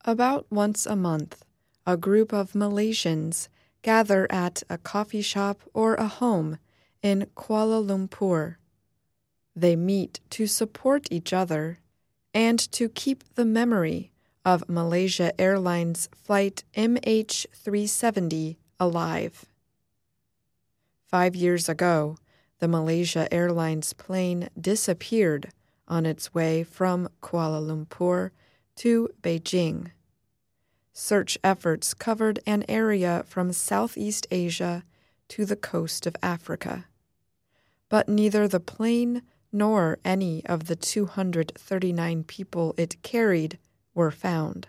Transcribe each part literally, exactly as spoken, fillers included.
About once a month, a group of Malaysians gather at a coffee shop or a home in Kuala Lumpur. They meet to support each other and to keep the memory of Malaysia Airlines Flight M H three seventy alive. Five years ago, the Malaysia Airlines plane disappeared on its way from Kuala Lumpur to Beijing. Search efforts covered an area from Southeast Asia to the coast of Africa. But neither the plane nor any of the two hundred thirty-nine people it carried were found.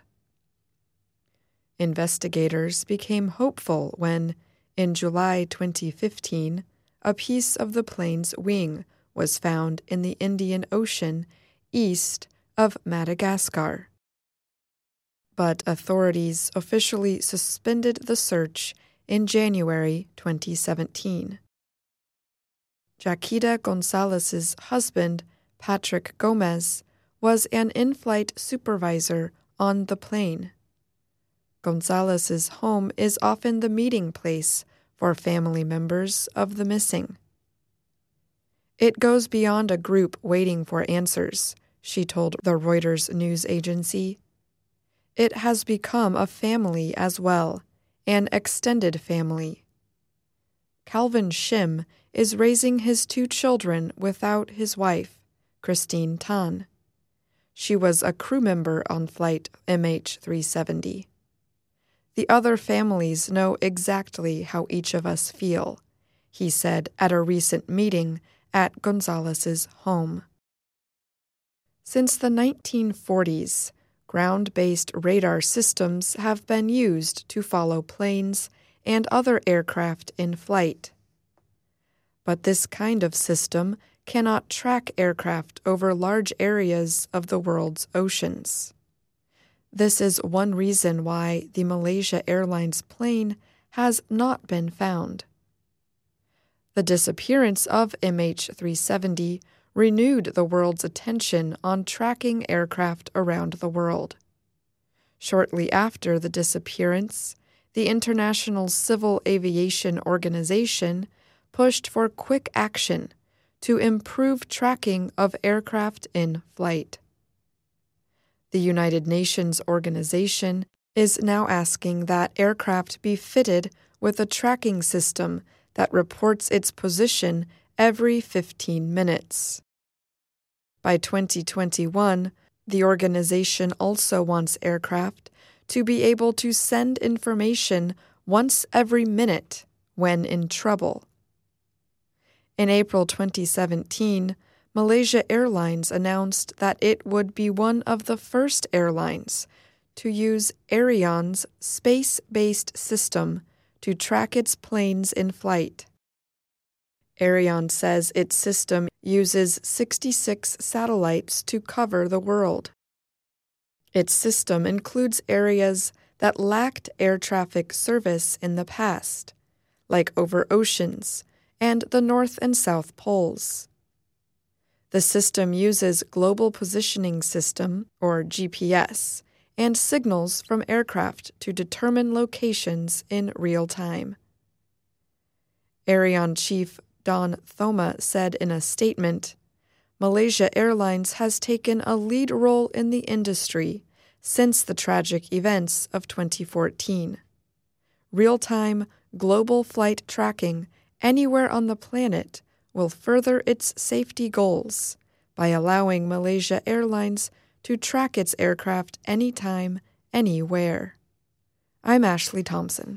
Investigators became hopeful when, in July twenty fifteen, a piece of the plane's wing was found in the Indian Ocean east of Madagascar. But authorities officially suspended the search in January twenty seventeen. Jaquita Gonzalez's husband, Patrick Gomez, was an in-flight supervisor on the plane. Gonzalez's home is often the meeting place for family members of the missing. It goes beyond a group waiting for answers, she told the Reuters news agency. It has become a family as well, an extended family. Calvin Shim is raising his two children without his wife, Christine Tan. She was a crew member on Flight M H three seventy. The other families know exactly how each of us feel, he said at a recent meeting at Gonzalez's home. Since the nineteen forties, ground-based radar systems have been used to follow planes and other aircraft in flight. But this kind of system cannot track aircraft over large areas of the world's oceans. This is one reason why the Malaysia Airlines plane has not been found. The disappearance of M H three seventy renewed the world's attention on tracking aircraft around the world. Shortly after the disappearance, the International Civil Aviation Organization pushed for quick action to improve tracking of aircraft in flight. The United Nations organization is now asking that aircraft be fitted with a tracking system that reports its position every fifteen minutes. By twenty twenty-one, the organization also wants aircraft to be able to send information once every minute when in trouble. In April twenty seventeen, Malaysia Airlines announced that it would be one of the first airlines to use Aerion's space-based system to track its planes in flight. Aerion says its system uses sixty-six satellites to cover the world. Its system includes areas that lacked air traffic service in the past, like over oceans and the North and South Poles. The system uses Global Positioning System, or G P S, and signals from aircraft to determine locations in real time. Aerion chief Don Thoma said in a statement, Malaysia Airlines has taken a lead role in the industry since the tragic events of twenty fourteen. Real-time, global flight tracking anywhere on the planet will further its safety goals by allowing Malaysia Airlines to track its aircraft anytime, anywhere. I'm Ashley Thompson.